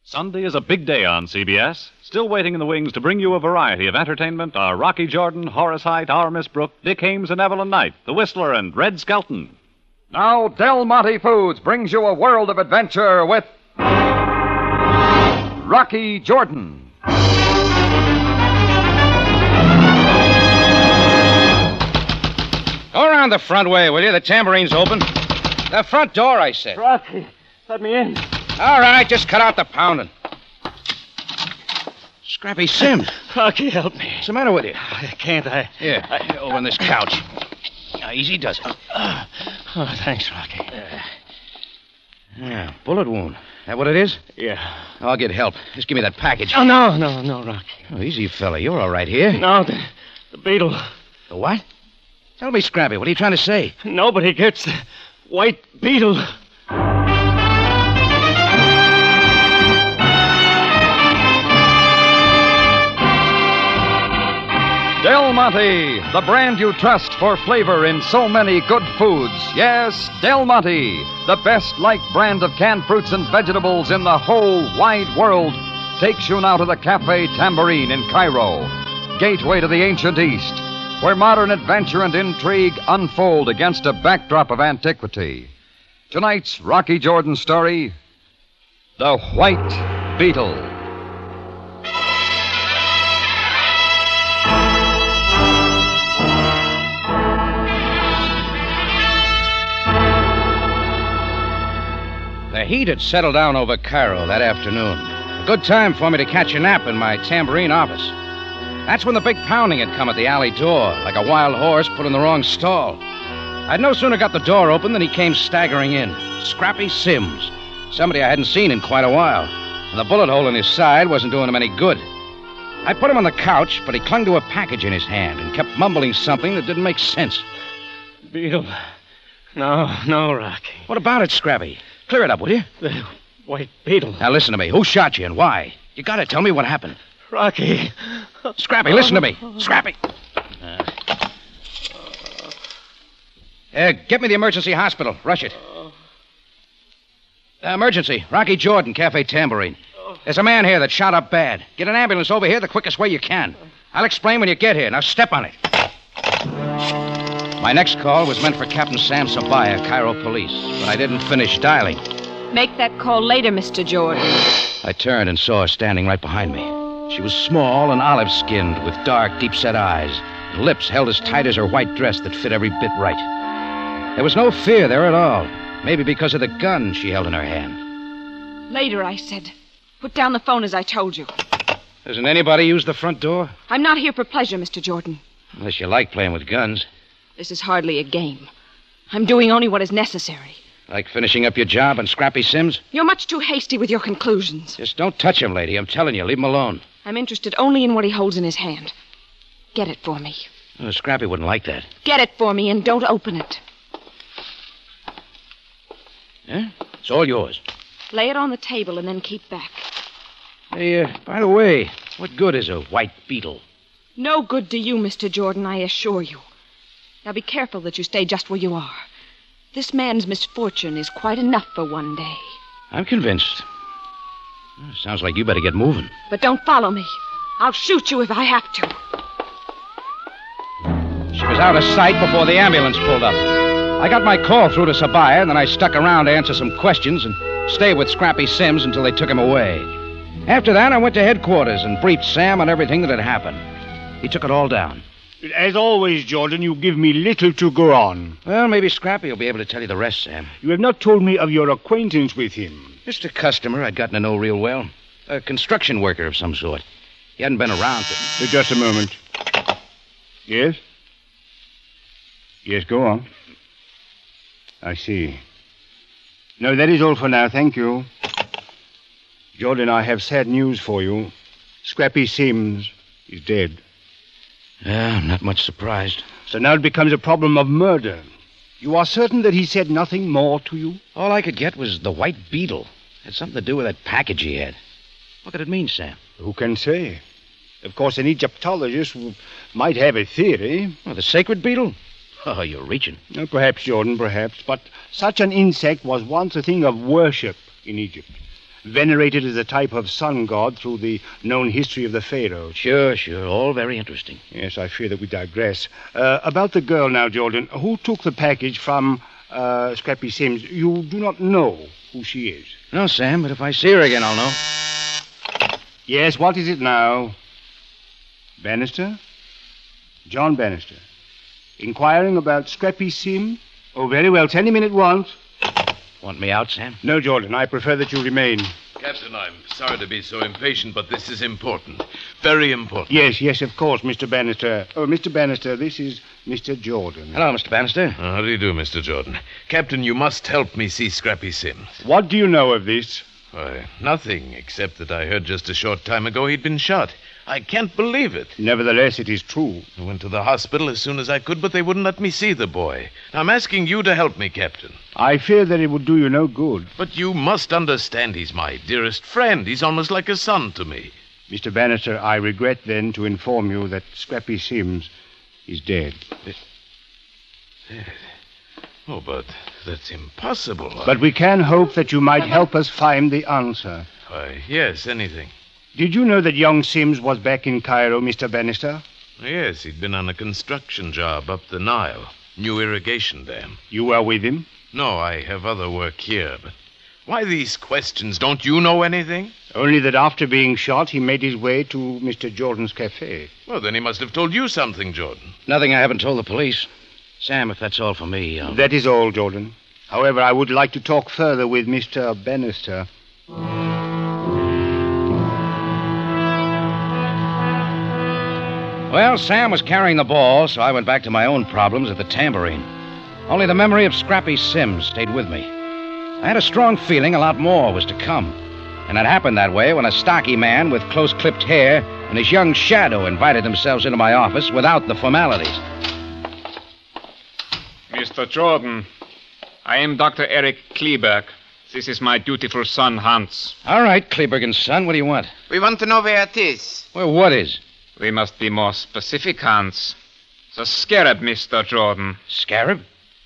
Sunday is a big day on CBS. Still waiting in the wings to bring you a variety of entertainment are Rocky Jordan, Horace Heidt, Our Miss Brooke, Dick Hames and Evelyn Knight, The Whistler, and Red Skelton. Now, Del Monte Foods brings you a world of adventure with Rocky Jordan. Go around the front way, will you? The tambourine's open. The front door, I said. Rocky, let me in. All right, just cut out the pounding. Scrappy Sims. Rocky, help me. What's the matter with you? Can't I? Here, over on this couch. Now, easy does it. Oh, thanks, Rocky. Yeah, bullet wound. That what it is? Yeah. I'll get help. Just give me that package. Oh, no, Rocky. Oh, easy, fella. You're all right here. No, the beetle. The what? Tell me, Scrappy, what are you trying to say? Nobody gets the white beetle. Del Monte, the brand you trust for flavor in so many good foods. Yes, Del Monte, the best liked brand of canned fruits and vegetables in the whole wide world, takes you now to the Cafe Tambourine in Cairo, gateway to the ancient East, where modern adventure and intrigue unfold against a backdrop of antiquity. Tonight's Rocky Jordan story, The White Beetle. The heat had settled down over Cairo that afternoon. A good time for me to catch a nap in my tambourine office. That's when the big pounding had come at the alley door, like a wild horse put in the wrong stall. I'd no sooner got the door open than he came staggering in. Scrappy Sims. Somebody I hadn't seen in quite a while. And the bullet hole in his side wasn't doing him any good. I put him on the couch, but he clung to a package in his hand and kept mumbling something that didn't make sense. Beetle. No, Rocky. What about it, Scrappy? Clear it up, will you? The white beetle. Now, listen to me. Who shot you and why? You gotta tell me what happened. Rocky. Scrappy, listen to me. Scrappy. Get me the emergency hospital. Rush it. Emergency. Rocky Jordan, Cafe Tambourine. There's a man here that shot up bad. Get an ambulance over here the quickest way you can. I'll explain when you get here. Now step on it. My next call was meant for Captain Sam Sabaya, Cairo Police, but I didn't finish dialing. Make that call later, Mr. Jordan. I turned and saw her standing right behind me. She was small and olive-skinned with dark, deep-set eyes and lips held as tight as her white dress that fit every bit right. There was no fear there at all, maybe because of the gun she held in her hand. Later, I said. Put down the phone as I told you. Doesn't anybody use the front door? I'm not here for pleasure, Mr. Jordan. Unless you like playing with guns. This is hardly a game. I'm doing only what is necessary. Like finishing up your job on Scrappy Sims? You're much too hasty with your conclusions. Just don't touch him, lady. I'm telling you, leave him alone. I'm interested only in what he holds in his hand. Get it for me. Oh, Scrappy wouldn't like that. Get it for me and don't open it. Yeah? It's all yours. Lay it on the table and then keep back. Hey, by the way, what good is a white beetle? No good to you, Mr. Jordan, I assure you. Now be careful that you stay just where you are. This man's misfortune is quite enough for one day. I'm convinced. Sounds like you better get moving. But don't follow me. I'll shoot you if I have to. She was out of sight before the ambulance pulled up. I got my call through to Sabaya, and then I stuck around to answer some questions and stay with Scrappy Sims until they took him away. After that, I went to headquarters and briefed Sam on everything that had happened. He took it all down. As always, Jordan, you give me little to go on. Well, maybe Scrappy will be able to tell you the rest, Sam. You have not told me of your acquaintance with him. Just a customer I'd gotten to know real well. A construction worker of some sort. He hadn't been around for... Just a moment. Yes? Yes, go on. I see. No, that is all for now, thank you. Jordan, I have sad news for you. Scrappy Sims is dead. Yeah, I'm not much surprised. So now it becomes a problem of murder. You are certain that he said nothing more to you? All I could get was the white beetle. It had something to do with that package he had. What could it mean, Sam? Who can say? Of course, an Egyptologist might have a theory. Oh, the sacred beetle? Oh, you're reaching. Perhaps, Jordan, perhaps. But such an insect was once a thing of worship in Egypt. venerated as a type of sun god through the known history of the pharaohs. Sure. All very interesting. Yes, I fear that we digress. About the girl now, Jordan. Who took the package from Scrappy Sims? You do not know who she is. No, Sam, but if I see her again, I'll know. Yes, what is it now? Bannister? John Bannister. Inquiring about Scrappy Sims? Oh, very well. Send him in at once. Want me out, Sam? No, Jordan. I prefer that you remain. Captain, I'm sorry to be so impatient, but this is important. Very important. Yes, of course, Mr. Bannister. Oh, Mr. Bannister, this is Mr. Jordan. Hello, Mr. Bannister. How do you do, Mr. Jordan? Captain, you must help me see Scrappy Sims. What do you know of this? Why, nothing, except that I heard just a short time ago he'd been shot. I can't believe it. Nevertheless, it is true. I went to the hospital as soon as I could, but they wouldn't let me see the boy. I'm asking you to help me, Captain. I fear that it would do you no good. But you must understand he's my dearest friend. He's almost like a son to me. Mr. Bannister, I regret then to inform you that Scrappy Sims is dead. Dead? Oh, but that's impossible. But we can hope that you might help us find the answer. Why, yes, anything. Did you know that young Sims was back in Cairo, Mr. Bannister? Yes, he'd been on a construction job up the Nile. New irrigation dam. You were with him? No, I have other work here, but why these questions? Don't you know anything? Only that after being shot, he made his way to Mr. Jordan's cafe. Well, then he must have told you something, Jordan. Nothing I haven't told the police. Sam, if that's all for me, That is all, Jordan. However, I would like to talk further with Mr. Bannister. Well, Sam was carrying the ball, so I went back to my own problems at the tambourine. Only the memory of Scrappy Sims stayed with me. I had a strong feeling a lot more was to come. And it happened that way when a stocky man with close-clipped hair and his young shadow invited themselves into my office without the formalities. Mr. Jordan, I am Dr. Eric Kleberg. This is my dutiful son, Hans. All right, Kleberg and son, what do you want? We want to know where it is. Well, what is? We must be more specific, Hans. The scarab, Mr. Jordan. Scarab?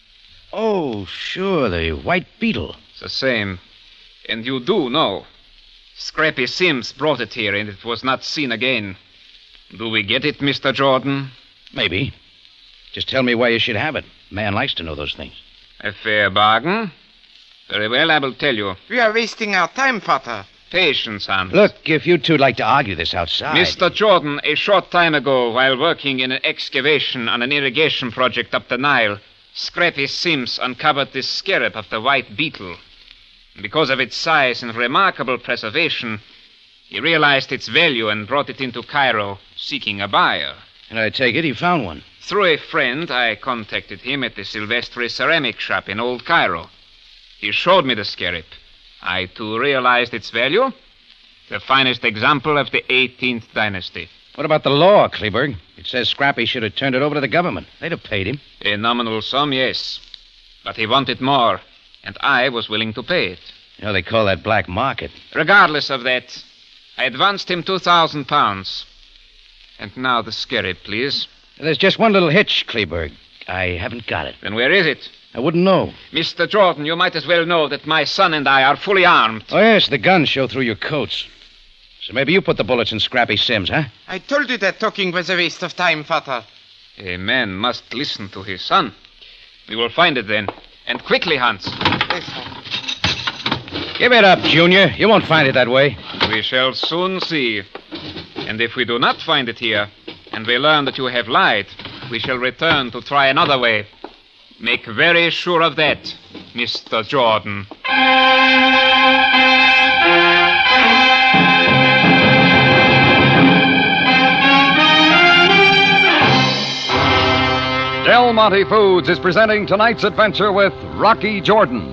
Oh, sure, the white beetle. The same. And you do know. Scrappy Sims brought it here, and it was not seen again. Do we get it, Mr. Jordan? Maybe. Just tell me why you should have it. Man likes to know those things. A fair bargain. Very well, I will tell you. We are wasting our time, Father. Patience, Hans. Look, if you two'd like to argue this outside... Mr. Jordan, a short time ago, while working in an excavation on an irrigation project up the Nile, Scrappy Sims uncovered this scarab of the white beetle. Because of its size and remarkable preservation, he realized its value and brought it into Cairo, seeking a buyer. And I take it he found one. Through a friend, I contacted him at the Silvestri ceramic shop in Old Cairo. He showed me the scarab. I, too, realized its value. The finest example of the 18th dynasty. What about the law, Kleberg? It says Scrappy should have turned it over to the government. They'd have paid him. A nominal sum, yes. But he wanted more, and I was willing to pay it. You know, they call that black market. Regardless of that, I advanced him 2,000 pounds. And now the scarab, please. There's just one little hitch, Kleberg. I haven't got it. Then where is it? I wouldn't know. Mr. Jordan, you might as well know that my son and I are fully armed. Oh, yes, the guns show through your coats. So maybe you put the bullets in Scrappy Sims, huh? I told you that talking was a waste of time, Father. A man must listen to his son. We will find it then. And quickly, Hans. Yes, sir. Give it up, Junior. You won't find it that way. We shall soon see. And if we do not find it here, and we learn that you have lied, we shall return to try another way. Make very sure of that, Mr. Jordan. Del Monte Foods is presenting tonight's adventure with Rocky Jordan.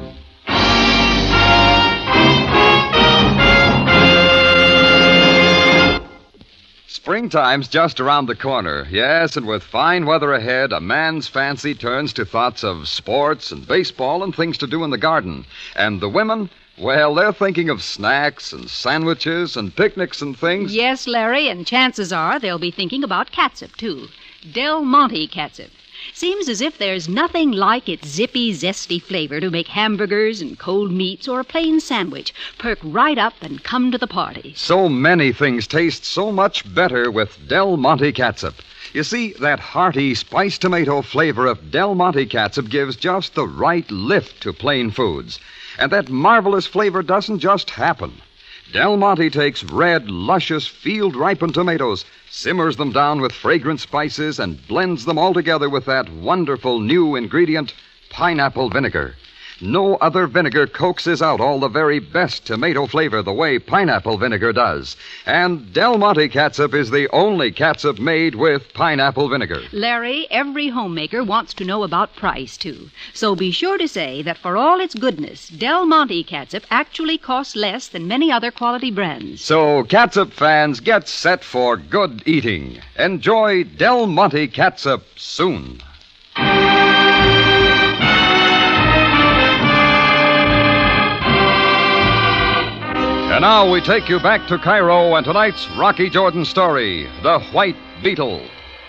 Springtime's just around the corner. Yes, and with fine weather ahead, a man's fancy turns to thoughts of sports and baseball and things to do in the garden. And the women, well, they're thinking of snacks and sandwiches and picnics and things. Yes, Larry, and chances are they'll be thinking about catsup, too. Del Monte catsup. Seems as if there's nothing like its zippy, zesty flavor to make hamburgers and cold meats or a plain sandwich perk right up and come to the party. So many things taste so much better with Del Monte catsup. You see, that hearty spiced tomato flavor of Del Monte catsup gives just the right lift to plain foods. And that marvelous flavor doesn't just happen. Del Monte takes red, luscious, field-ripened tomatoes, simmers them down with fragrant spices, and blends them all together with that wonderful new ingredient, pineapple vinegar. No other vinegar coaxes out all the very best tomato flavor the way pineapple vinegar does. And Del Monte catsup is the only catsup made with pineapple vinegar. Larry, every homemaker wants to know about price, too. So be sure to say that for all its goodness, Del Monte catsup actually costs less than many other quality brands. So, catsup fans, get set for good eating. Enjoy Del Monte catsup soon. And now we take you back to Cairo and tonight's Rocky Jordan story, The White Beetle.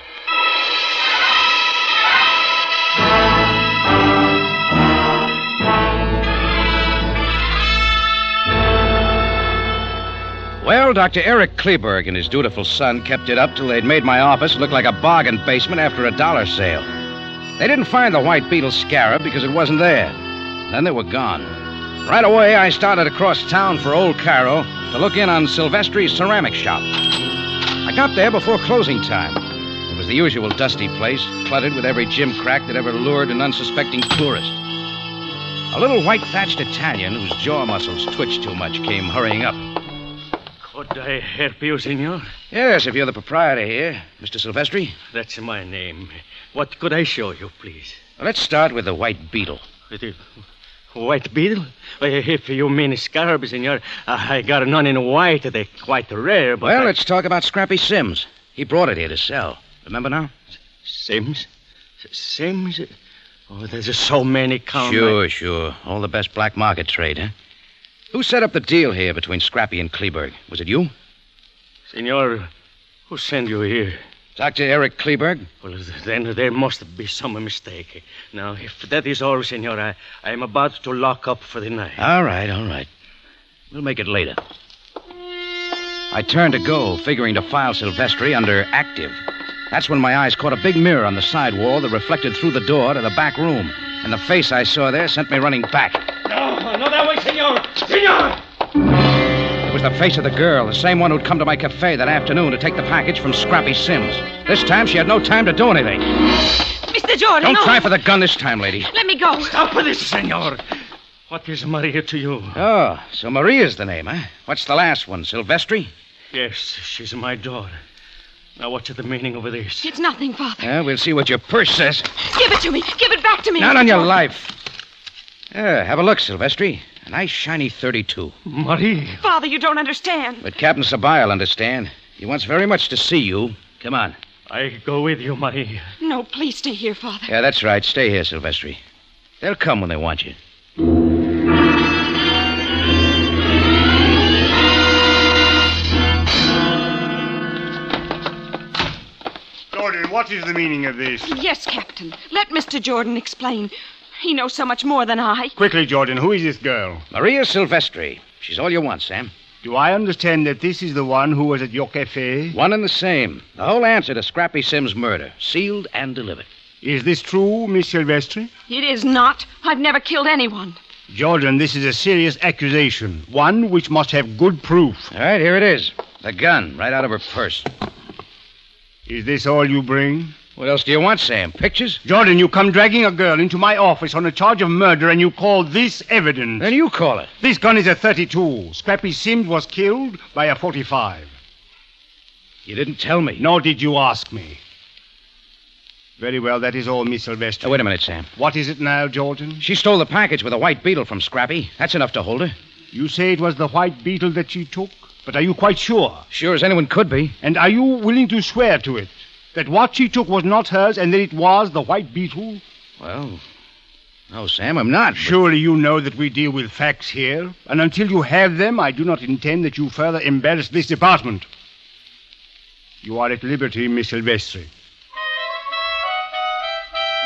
Well, Dr. Eric Kleberg and his dutiful son kept it up till they'd made my office look like a bargain basement after a dollar sale. They didn't find the white beetle scarab because it wasn't there. Then they were gone. Right away, I started across town for Old Cairo to look in on Silvestri's ceramic shop. I got there before closing time. It was the usual dusty place, cluttered with every gimcrack that ever lured an unsuspecting tourist. A little white-thatched Italian whose jaw muscles twitched too much came hurrying up. Could I help you, senor? Yes, if you're the proprietor here, Mr. Silvestri. That's my name. What could I show you, please? Well, let's start with the white beetle. White beetle? If you mean scarab, senor, I got none in white. They're quite rare, but... Well, let's talk about Scrappy Sims. He brought it here to sell. Remember now? Sims? Sims? Oh, there's so many count. Sure. All the best black market trade, huh? Who set up the deal here between Scrappy and Kleberg? Was it you? Senor, who sent you here? Dr. Eric Kleberg? Well, then there must be some mistake. Now, if that is all, senor, I am about to lock up for the night. All right. We'll make it later. I turned to go, figuring to file Silvestri under active. That's when my eyes caught a big mirror on the side wall that reflected through the door to the back room. And the face I saw there sent me running back. No, that way, senor! Senor! It was the face of the girl, the same one who'd come to my cafe that afternoon to take the package from Scrappy Sims. This time, she had no time to do anything. Mr. Jordan, Don't try for the gun this time, lady. Let me go. Stop this, senor. What is Maria to you? Oh, so Maria's the name, huh? What's the last one, Silvestri? Yes, she's my daughter. Now, what's the meaning of this? It's nothing, Father. Yeah, we'll see what your purse says. Give it to me. Give it back to me. Not Mr. on your Jordan. life. Have a look, Silvestri. A nice, shiny .32. Marie. Father, you don't understand. But Captain Sabaya will understand. He wants very much to see you. Come on. I go with you, Marie. No, please stay here, Father. Yeah, that's right. Stay here, Silvestri. They'll come when they want you. Jordan, what is the meaning of this? Yes, Captain. Let Mr. Jordan explain. He knows so much more than I. Quickly, Jordan, who is this girl? Maria Silvestri. She's all you want, Sam. Do I understand that this is the one who was at your cafe? One and the same. The whole answer to Scrappy Sims' murder. Sealed and delivered. Is this true, Miss Silvestri? It is not. I've never killed anyone. Jordan, this is a serious accusation. One which must have good proof. All right, here it is. The gun, right out of her purse. Is this all you bring? What else do you want, Sam? Pictures? Jordan, you come dragging a girl into my office on a charge of murder and you call this evidence. Then you call it. This gun is a .32. Scrappy Sims was killed by a .45. You didn't tell me. Nor did you ask me. Very well, that is all, Miss Silvestri. Wait a minute, Sam. What is it now, Jordan? She stole the package with a white beetle from Scrappy. That's enough to hold her. You say it was the white beetle that she took, but are you quite sure? Sure as anyone could be. And are you willing to swear to it? That what she took was not hers and that it was the white beetle? Well, no, Sam, I'm not. But... Surely you know that we deal with facts here. And until you have them, I do not intend that you further embarrass this department. You are at liberty, Miss Silvestri.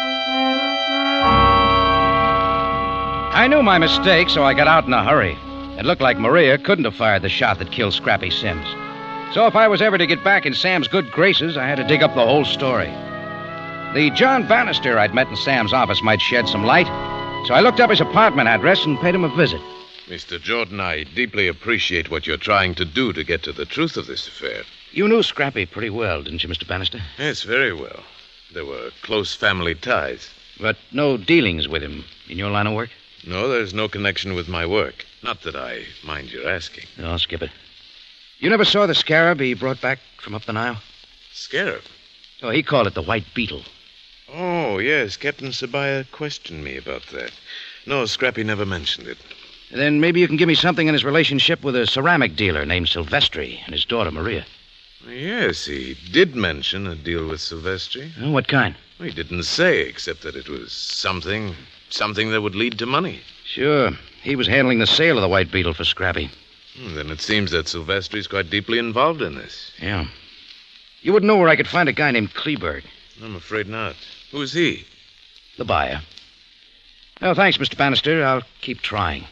I knew my mistake, so I got out in a hurry. It looked like Maria couldn't have fired the shot that killed Scrappy Sims. So if I was ever to get back in Sam's good graces, I had to dig up the whole story. The John Bannister I'd met in Sam's office might shed some light, so I looked up his apartment address and paid him a visit. Mr. Jordan, I deeply appreciate what you're trying to do to get to the truth of this affair. You knew Scrappy pretty well, didn't you, Mr. Bannister? Yes, very well. There were close family ties. But no dealings with him in your line of work? No, there's no connection with my work. Not that I mind your asking. No, skip it. You never saw the scarab he brought back from up the Nile? Scarab? Oh, he called it the White Beetle. Oh, yes. Captain Sabaya questioned me about that. No, Scrappy never mentioned it. Then maybe you can give me something on his relationship with a ceramic dealer named Silvestri and his daughter, Maria. Yes, he did mention a deal with Silvestri. Oh, what kind? Well, he didn't say, except that it was something that would lead to money. Sure. He was handling the sale of the White Beetle for Scrappy. Then it seems that Silvestri's quite deeply involved in this. Yeah. You wouldn't know where I could find a guy named Kleberg. I'm afraid not. Who's he? The buyer. Well, thanks, Mr. Bannister. I'll keep trying.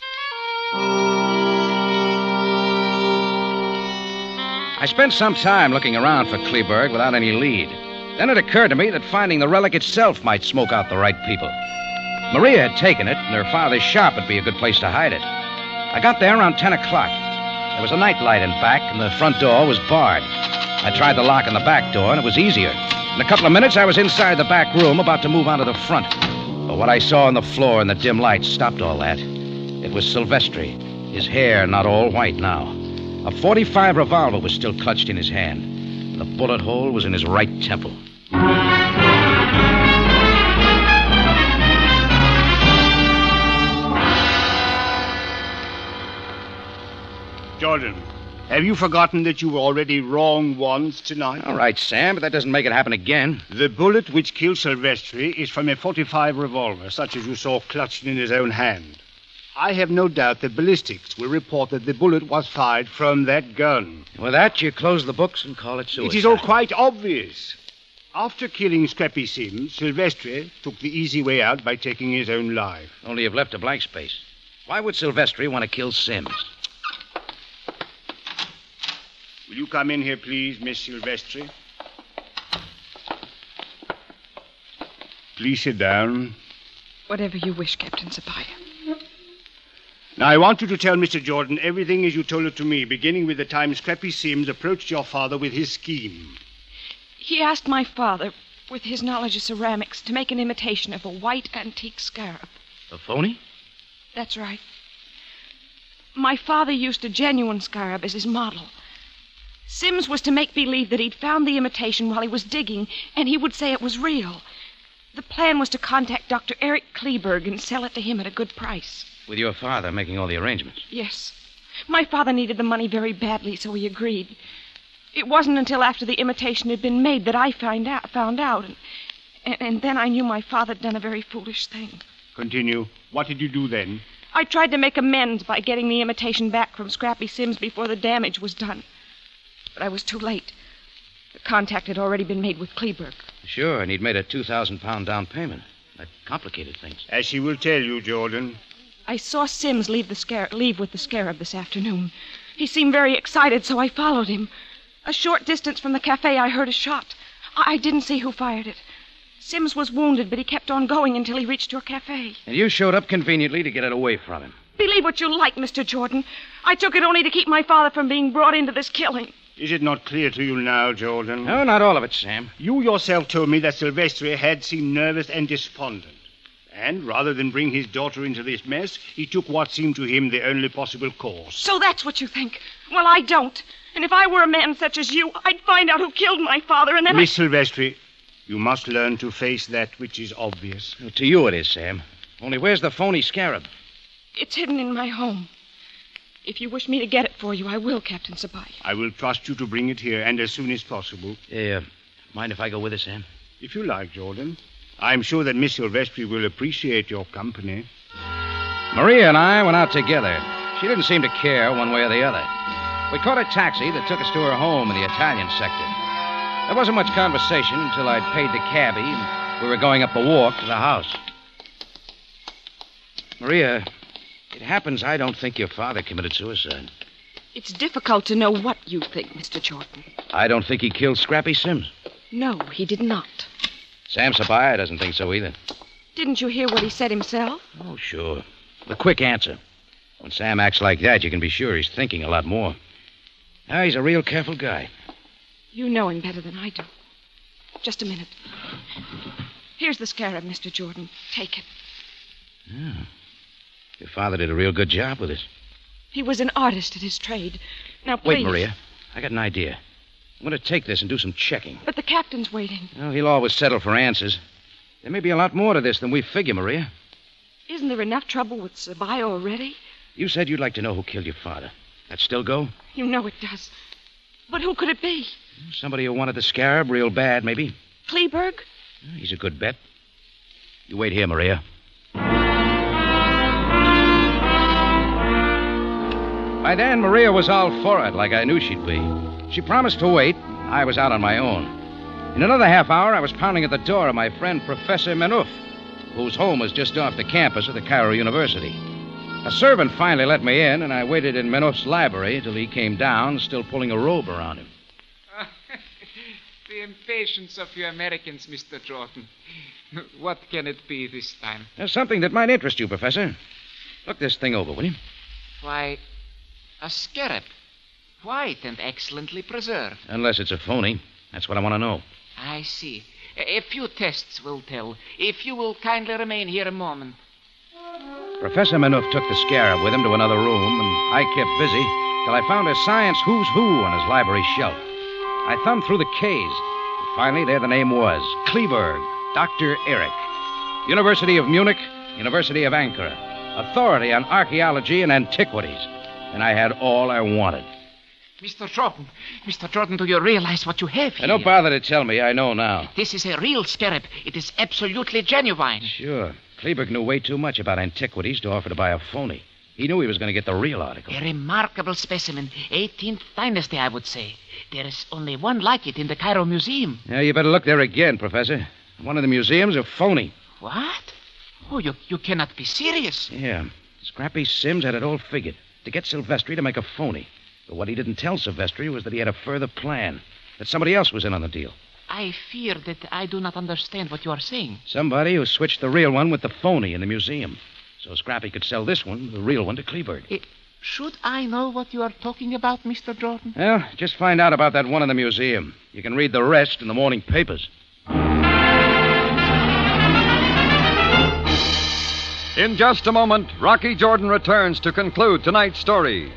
I spent some time looking around for Kleberg without any lead. Then it occurred to me that finding the relic itself might smoke out the right people. Maria had taken it, and her father's shop would be a good place to hide it. I got there around 10 o'clock. There was a nightlight in back, and the front door was barred. I tried the lock on the back door, and it was easier. In a couple of minutes, I was inside the back room, about to move on to the front. But what I saw on the floor in the dim light stopped all that. It was Silvestri, his hair not all white now. A .45 revolver was still clutched in his hand. And the bullet hole was in his right temple. Jordan, have you forgotten that you were already wrong once tonight? All right, Sam, but that doesn't make it happen again. The bullet which killed Silvestri is from a .45 revolver, such as you saw clutched in his own hand. I have no doubt that ballistics will report that the bullet was fired from that gun. With that, you close the books and call it suicide. It is all quite obvious. After killing Scrappy Sims, Silvestri took the easy way out by taking his own life. Only you've left a blank space. Why would Silvestri want to kill Sims? Will you come in here, please, Miss Silvestri? Please sit down. Whatever you wish, Captain Sabaya. Now, I want you to tell Mr. Jordan everything as you told it to me, beginning with the time Scrappy Sims approached your father with his scheme. He asked my father, with his knowledge of ceramics, to make an imitation of a white antique scarab. A phony? That's right. My father used a genuine scarab as his model. Sims was to make believe that he'd found the imitation while he was digging, and he would say it was real. The plan was to contact Dr. Eric Kleberg and sell it to him at a good price. With your father making all the arrangements? Yes. My father needed the money very badly, so he agreed. It wasn't until after the imitation had been made that I found out, and then I knew my father had done a very foolish thing. Continue. What did you do then? I tried to make amends by getting the imitation back from Scrappy Sims before the damage was done. But I was too late. The contact had already been made with Kleberg. Sure, and he'd made a 2,000-pound down payment. That complicated things. As she will tell you, Jordan. I saw Sims leave with the scarab this afternoon. He seemed very excited, so I followed him. A short distance from the cafe, I heard a shot. I didn't see who fired it. Sims was wounded, but he kept on going until he reached your cafe. And you showed up conveniently to get it away from him. Believe what you like, Mr. Jordan. I took it only to keep my father from being brought into this killing. Is it not clear to you now, Jordan? No, not all of it, Sam. You yourself told me that Silvestri had seemed nervous and despondent. And rather than bring his daughter into this mess, he took what seemed to him the only possible course. So that's what you think? Well, I don't. And if I were a man such as you, I'd find out who killed my father and then Miss Silvestri, you must learn to face that which is obvious. Well, to you it is, Sam. Only where's the phony scarab? It's hidden in my home. If you wish me to get it for you, I will, Captain Sabaya. I will trust you to bring it here, and as soon as possible. Mind if I go with us, Sam? If you like, Jordan. I'm sure that Miss Silvestri will appreciate your company. Maria and I went out together. She didn't seem to care one way or the other. We caught a taxi that took us to her home in the Italian sector. There wasn't much conversation until I'd paid the cabbie and we were going up the walk to the house. Maria, it happens I don't think your father committed suicide. It's difficult to know what you think, Mr. Jordan. I don't think he killed Scrappy Sims. No, he did not. Sam Sabaya doesn't think so either. Didn't you hear what he said himself? Oh, sure. The quick answer. When Sam acts like that, you can be sure he's thinking a lot more. Now, he's a real careful guy. You know him better than I do. Just a minute. Here's the scarab, Mr. Jordan. Take it. Yeah. Your father did a real good job with it. He was an artist at his trade. Now, please. Wait, Maria. I got an idea. I'm going to take this and do some checking. But the captain's waiting. Well, he'll always settle for answers. There may be a lot more to this than we figure, Maria. Isn't there enough trouble with Sabaya already? You said you'd like to know who killed your father. That still go? You know it does. But who could it be? Somebody who wanted the scarab real bad, maybe. Kleberg? He's a good bet. You wait here, Maria. By then, Maria was all for it, like I knew she'd be. She promised to wait. I was out on my own. In another half hour, I was pounding at the door of my friend Professor Menouf, whose home was just off the campus of the Cairo University. A servant finally let me in, and I waited in Menouf's library till he came down, still pulling a robe around him. The impatience of you Americans, Mr. Jordan. What can it be this time? There's something that might interest you, Professor. Look this thing over, will you? Why, a scarab. White and excellently preserved. Unless it's a phony. That's what I want to know. I see. A few tests will tell. If you will kindly remain here a moment. Professor Menouf took the scarab with him to another room, and I kept busy till I found a science who's who on his library shelf. I thumbed through the K's, and finally there the name was. Kleberg, Dr. Eric. University of Munich, University of Ankara. Authority on archaeology and antiquities. And I had all I wanted. Mr. Jordan, do you realize what you have here? Don't bother to tell me. I know now. This is a real scarab. It is absolutely genuine. Sure. Kleberg knew way too much about antiquities to offer to buy a phony. He knew he was going to get the real article. A remarkable specimen. 18th dynasty, I would say. There is only one like it in the Cairo Museum. Yeah, you better look there again, Professor. One of the museums are phony. What? Oh, you cannot be serious. Yeah. Scrappy Sims had it all figured. To get Silvestri to make a phony. But what he didn't tell Silvestri was that he had a further plan. That somebody else was in on the deal. I fear that I do not understand what you are saying. Somebody who switched the real one with the phony in the museum. So Scrappy could sell this one, the real one, to Kleberg. Should I know what you are talking about, Mr. Jordan? Well, just find out about that one in the museum. You can read the rest in the morning papers. In just a moment, Rocky Jordan returns to conclude tonight's story.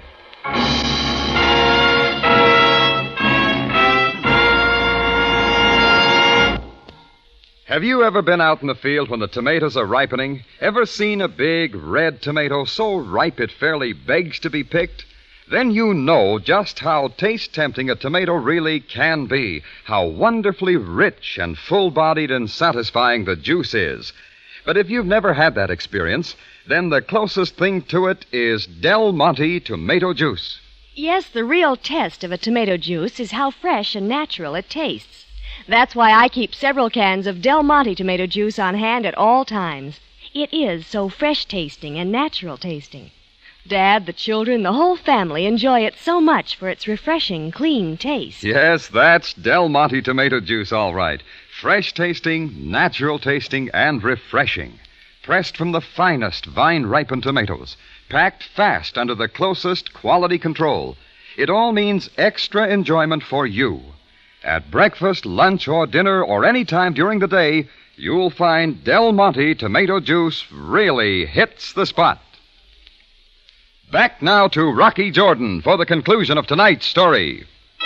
Have you ever been out in the field when the tomatoes are ripening? Ever seen a big red tomato so ripe it fairly begs to be picked? Then you know just how taste-tempting a tomato really can be, how wonderfully rich and full-bodied and satisfying the juice is. But if you've never had that experience, then the closest thing to it is Del Monte tomato juice. Yes, the real test of a tomato juice is how fresh and natural it tastes. That's why I keep several cans of Del Monte tomato juice on hand at all times. It is so fresh-tasting and natural-tasting. Dad, the children, the whole family enjoy it so much for its refreshing, clean taste. Yes, that's Del Monte tomato juice, all right. Fresh-tasting, natural-tasting, and refreshing. Pressed from the finest vine-ripened tomatoes. Packed fast under the closest quality control. It all means extra enjoyment for you. At breakfast, lunch, or dinner, or any time during the day, you'll find Del Monte tomato juice really hits the spot. Back now to Rocky Jordan for the conclusion of tonight's story.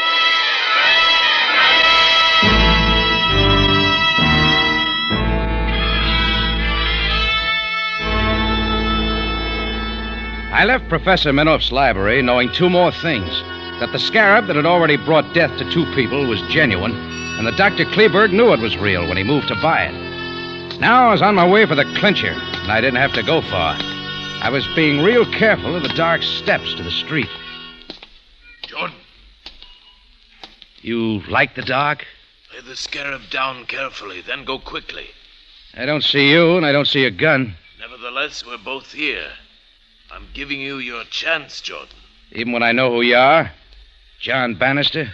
I left Professor Menouf's library knowing two more things. That the scarab that had already brought death to two people was genuine, and that Dr. Kleberg knew it was real when he moved to buy it. Now I was on my way for the clincher, and I didn't have to go far. I was being real careful of the dark steps to the street. Jordan. You like the dark? Lay the scarab down carefully, then go quickly. I don't see you, and I don't see a gun. Never Nevertheless, we're both here. I'm giving you your chance, Jordan. Even when I know who you are? John Bannister?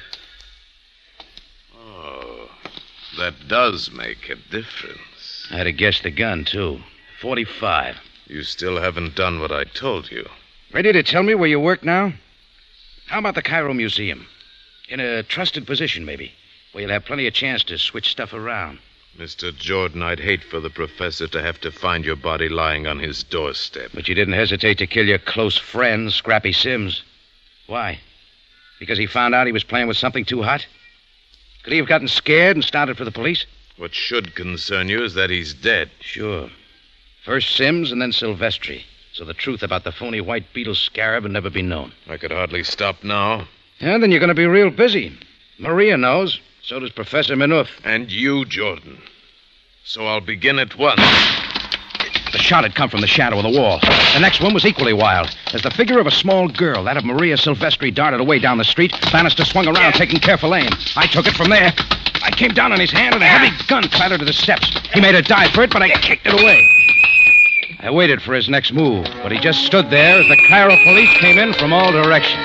Oh, that does make a difference. I'd have guessed the gun, too. 45. You still haven't done what I told you. Ready to tell me where you work now? How about the Cairo Museum? In a trusted position, maybe, where you'll have plenty of chance to switch stuff around. Mr. Jordan, I'd hate for the professor to have to find your body lying on his doorstep. But you didn't hesitate to kill your close friend, Scrappy Sims. Why? Because he found out he was playing with something too hot? Could he have gotten scared and started for the police? What should concern you is that he's dead. Sure. First Sims and then Silvestri. So the truth about the phony white beetle scarab had never been known. I could hardly stop now. Yeah, then you're going to be real busy. Maria knows. So does Professor Minouf. And you, Jordan. So I'll begin at once. The shot had come from the shadow of the wall. The next one was equally wild. As the figure of a small girl, that of Maria Silvestri, darted away down the street, Bannister swung around, taking careful aim. I took it from there. I came down on his hand, and a heavy gun clattered to the steps. He made a dive for it, but I kicked it away. I waited for his next move, but he just stood there as the Cairo police came in from all directions.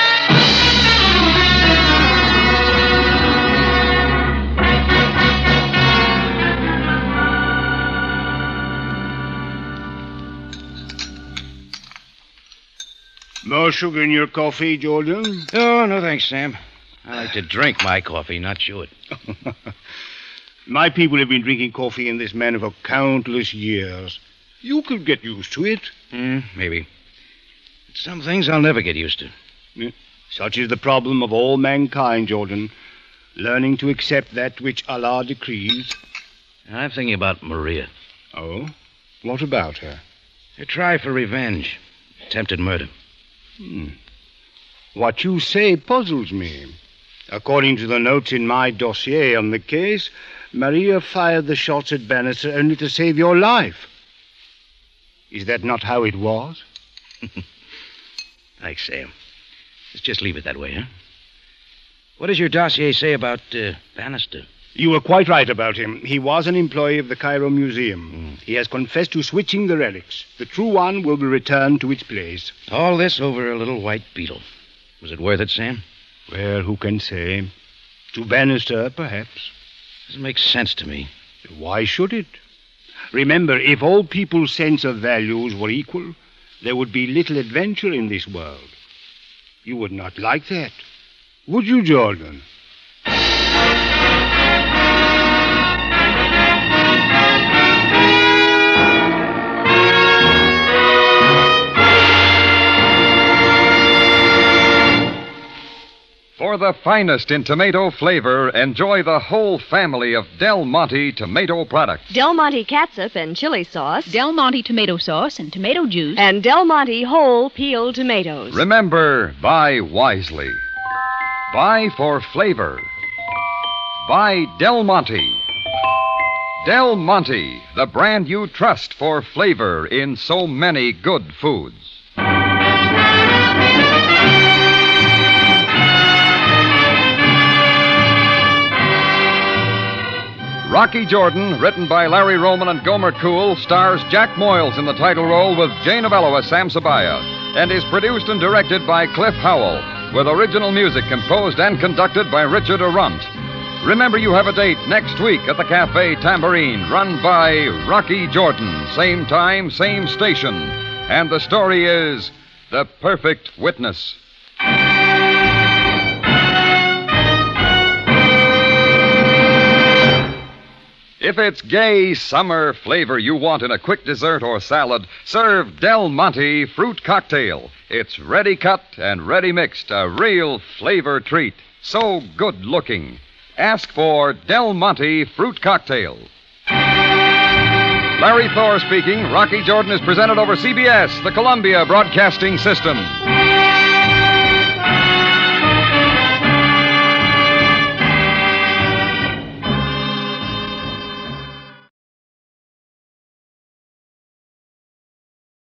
More sugar in your coffee, Jordan? Oh, no thanks, Sam. I like to drink my coffee, not chew it. My people have been drinking coffee in this manner for countless years. You could get used to it. Maybe. But some things I'll never get used to. Yeah. Such is the problem of all mankind, Jordan. Learning to accept that which Allah decrees. I'm thinking about Maria. Oh? What about her? Her try for revenge. Attempted murder. What you say puzzles me. According to the notes in my dossier on the case, Maria fired the shots at Bannister only to save your life. Is that not how it was? Thanks, Sam. Let's just leave it that way, huh? What does your dossier say about Bannister? You were quite right about him. He was an employee of the Cairo Museum. He has confessed to switching the relics. The true one will be returned to its place. All this over a little white beetle. Was it worth it, Sam? Well, who can say? To Bannister, perhaps. Doesn't make sense to me. Why should it? Remember, if all people's sense of values were equal, there would be little adventure in this world. You would not like that, would you, Jordan? For the finest in tomato flavor, enjoy the whole family of Del Monte tomato products. Del Monte catsup and chili sauce. Del Monte tomato sauce and tomato juice. And Del Monte whole peeled tomatoes. Remember, buy wisely. Buy for flavor. Buy Del Monte. Del Monte, the brand you trust for flavor in so many good foods. Rocky Jordan, written by Larry Roman and Gomer Cool, stars Jack Moyles in the title role with Jane Avello as Sam Sabaya, and is produced and directed by Cliff Howell, with original music composed and conducted by Richard Arunt. Remember, you have a date next week at the Cafe Tambourine, run by Rocky Jordan. Same time, same station. And the story is The Perfect Witness. If it's gay summer flavor you want in a quick dessert or salad, serve Del Monte Fruit Cocktail. It's ready cut and ready mixed, a real flavor treat. So good looking. Ask for Del Monte Fruit Cocktail. Larry Thor speaking. Rocky Jordan is presented over CBS, the Columbia Broadcasting System.